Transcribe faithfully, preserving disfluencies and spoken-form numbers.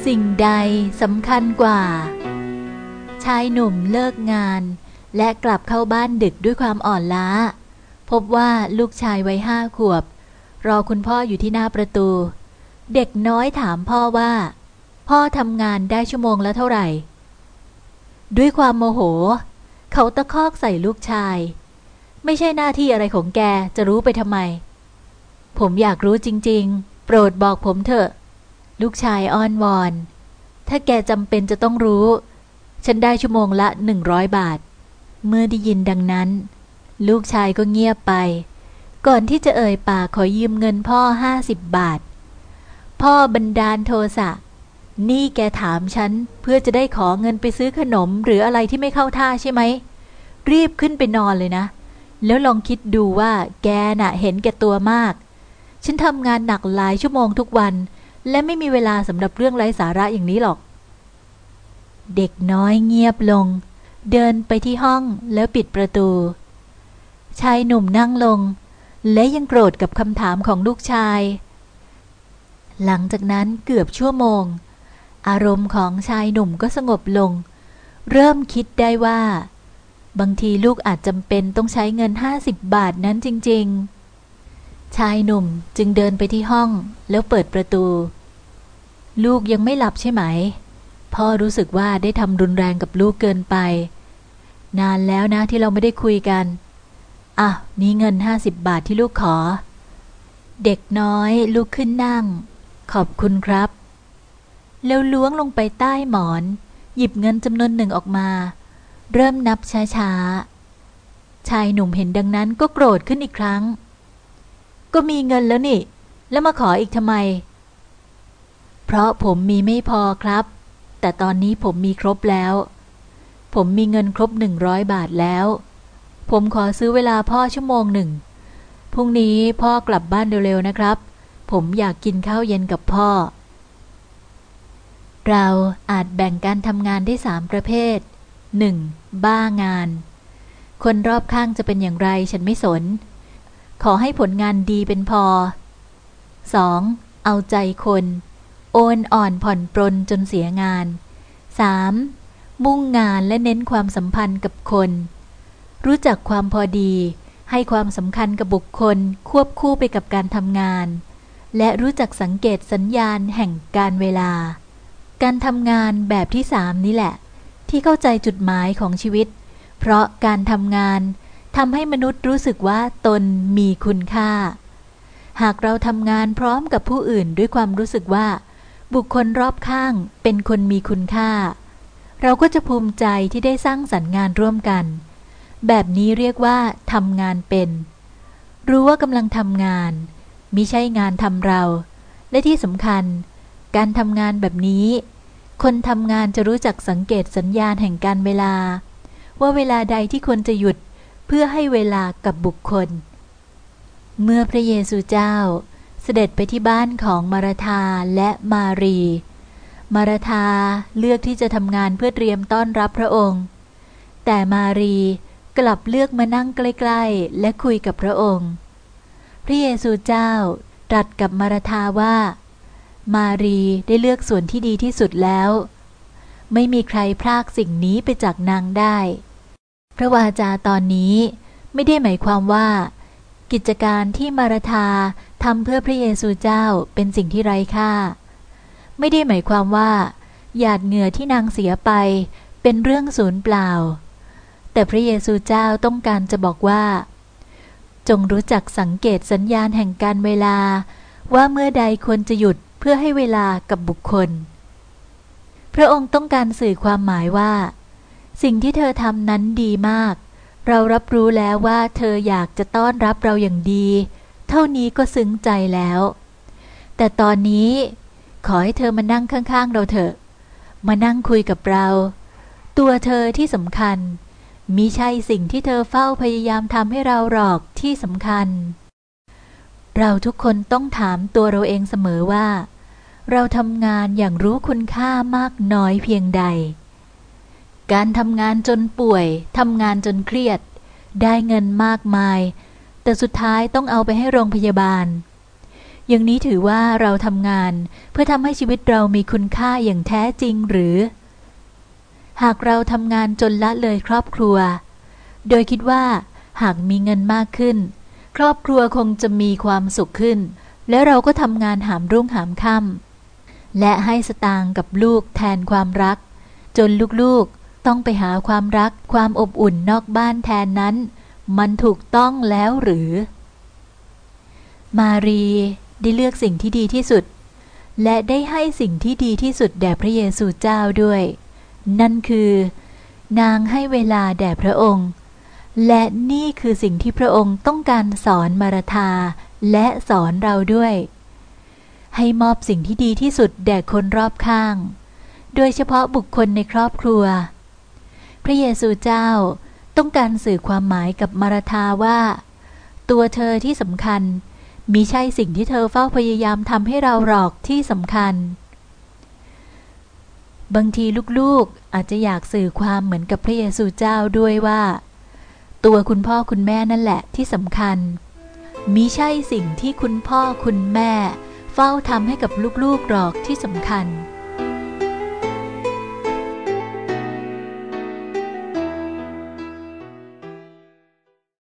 สิ่งใดสำคัญกว่าชายหนุ่มเลิกงานและกลับเข้าบ้านดึกด้วยความอ่อนล้าพบว่าลูกชายวัยห้าขวบรอคุณพ่ออยู่ที่หน้าประตูเด็กน้อยถามพ่อว่าพ่อทำงานได้ชั่วโมงละเท่าไหร่ด้วยความโมโหเขาตะคอกใส่ลูกชายไม่ใช่หน้าที่อะไรของแกจะรู้ไปทำไมผมอยากรู้จริงๆโปรดบอกผมเถอะลูกชายอ้อนวอนถ้าแกจำเป็นจะต้องรู้ฉันได้ชั่วโมงละหนึ่งร้อยบาทเมื่อได้ยินดังนั้นลูกชายก็เงียบไปก่อนที่จะเอ่ยปากขอยืมเงินพ่อห้าสิบบาทพ่อบันดาลโทสะนี่แกถามฉันเพื่อจะได้ขอเงินไปซื้อขนมหรืออะไรที่ไม่เข้าท่าใช่ไหมรีบขึ้นไปนอนเลยนะแล้วลองคิดดูว่าแกน่ะเห็นแก่ตัวมากฉันทำงานหนักหลายชั่วโมงทุกวันและไม่มีเวลาสำหรับเรื่องไร้สาระอย่างนี้หรอกเด็กน้อยเงียบลงเดินไปที่ห้องแล้วปิดประตูชายหนุ่มนั่งลงและยังโกรธกับคำถามของลูกชายหลังจากนั้นเกือบชั่วโมงอารมณ์ของชายหนุ่มก็สงบลงเริ่มคิดได้ว่าบางทีลูกอาจจำเป็นต้องใช้เงินห้าสิบบาทนั้นจริงๆชายหนุ่มจึงเดินไปที่ห้องแล้วเปิดประตูลูกยังไม่หลับใช่ไหมพ่อรู้สึกว่าได้ทำรุนแรงกับลูกเกินไปนานแล้วนะที่เราไม่ได้คุยกันอ่ะนี่เงินห้าสิบบาทที่ลูกขอเด็กน้อยลุกขึ้นนั่งขอบคุณครับแล้วล้วงลงไปใต้หมอนหยิบเงินจำนวนหนึ่งออกมาเริ่มนับช้าๆชายหนุ่มเห็นดังนั้นก็โกรธขึ้นอีกครั้งก็มีเงินแล้วนี่แล้วมาขออีกทำไมเพราะผมมีไม่พอครับแต่ตอนนี้ผมมีครบแล้วผมมีเงินครบหนึ่งร้อยบาทแล้วผมขอซื้อเวลาพ่อชั่วโมงหนึ่งพรุ่งนี้พ่อกลับบ้านเร็วๆนะครับผมอยากกินข้าวเย็นกับพ่อเราอาจแบ่งการทำงานได้สามประเภท หนึ่ง. บ้างานคนรอบข้างจะเป็นอย่างไรฉันไม่สนขอให้ผลงานดีเป็นพอ สอง. เอาใจคนโอนอ่อนผ่อนปรนจนเสียงาน สาม. มุ่งงานและเน้นความสัมพันธ์กับคนรู้จักความพอดีให้ความสำคัญกับบุคคลควบคู่ไปกับการทำงานและรู้จักสังเกตสัญญาณแห่งการเวลาการทำงานแบบที่สามนี้แหละที่เข้าใจจุดหมายของชีวิตเพราะการทำงานทำให้มนุษย์รู้สึกว่าตนมีคุณค่าหากเราทำงานพร้อมกับผู้อื่นด้วยความรู้สึกว่าบุคคลรอบข้างเป็นคนมีคุณค่าเราก็จะภูมิใจที่ได้สร้างสรรค์งานร่วมกันแบบนี้เรียกว่าทำงานเป็นรู้ว่ากำลังทำงานมิใช่งานทำเราและที่สำคัญการทำงานแบบนี้คนทำงานจะรู้จักสังเกตสัญญาณแห่งการเวลาว่าเวลาใดที่ควรจะหยุดเพื่อให้เวลากับบุคคลเมื่อพระเยซูเจ้าเสด็จไปที่บ้านของมาราธาและมารีมาราธาเลือกที่จะทำงานเพื่อเตรียมต้อนรับพระองค์แต่มารีกลับเลือกมานั่งใกล้ๆและคุยกับพระองค์พระเยซูเจ้าตรัสกับมาราธาว่ามารีได้เลือกส่วนที่ดีที่สุดแล้วไม่มีใครพรากสิ่งนี้ไปจากนางได้พระวาจาตอนนี้ไม่ได้หมายความว่ากิจการที่มาราธาทำเพื่อพระเยซูเจ้าเป็นสิ่งที่ไร้ค่าไม่ได้หมายความว่าหยาดเหงื่อที่นางเสียไปเป็นเรื่องสูญเปล่าแต่พระเยซูเจ้าต้องการจะบอกว่าจงรู้จักสังเกตสัญญาณแห่งการเวลาว่าเมื่อใดควรจะหยุดเพื่อให้เวลากับบุคคลพระองค์ต้องการสื่อความหมายว่าสิ่งที่เธอทำนั้นดีมากเรารับรู้แล้วว่าเธออยากจะต้อนรับเราอย่างดีเท่านี้ก็ซึ้งใจแล้วแต่ตอนนี้ขอให้เธอมานั่งข้างๆเราเถอะมานั่งคุยกับเราตัวเธอที่สำคัญมิใช่สิ่งที่เธอเฝ้าพยายามทำให้เราหรอกที่สำคัญเราทุกคนต้องถามตัวเราเองเสมอว่าเราทำงานอย่างรู้คุณค่ามากน้อยเพียงใดการทำงานจนป่วยทำงานจนเครียดได้เงินมากมายแต่สุดท้ายต้องเอาไปให้โรงพยาบาลอย่างนี้ถือว่าเราทำงานเพื่อทำให้ชีวิตเรามีคุณค่าอย่างแท้จริงหรือหากเราทำงานจนละเลยครอบครัวโดยคิดว่าหากมีเงินมากขึ้นครอบครัวคงจะมีความสุขขึ้นแล้วเราก็ทำงานหามรุ่งหามค่ำและให้สตางค์กับลูกแทนความรักจนลูกๆต้องไปหาความรักความอบอุ่นนอกบ้านแทนนั้นมันถูกต้องแล้วหรือมารีได้เลือกสิ่งที่ดีที่สุดและได้ให้สิ่งที่ดีที่สุดแด่พระเยซูเจ้าด้วยนั่นคือนางให้เวลาแด่พระองค์และนี่คือสิ่งที่พระองค์ต้องการสอนมาราธาและสอนเราด้วยให้มอบสิ่งที่ดีที่สุดแด่คนรอบข้างโดยเฉพาะบุคคลในครอบครัวพระเยซูเจ้าต้องการสื่อความหมายกับมาราธาว่าตัวเธอที่สำคัญมิใช่สิ่งที่เธอเฝ้าพยายามทำให้เราหรอกที่สำคัญบางทีลูกๆอาจจะอยากสื่อความเหมือนกับพระเยซูเจ้าด้วยว่าตัวคุณพ่อคุณแม่นั่นแหละที่สำคัญมิใช่สิ่งที่คุณพ่อคุณแม่เฝ้าทำให้กับลูกๆหรอกที่สำคัญ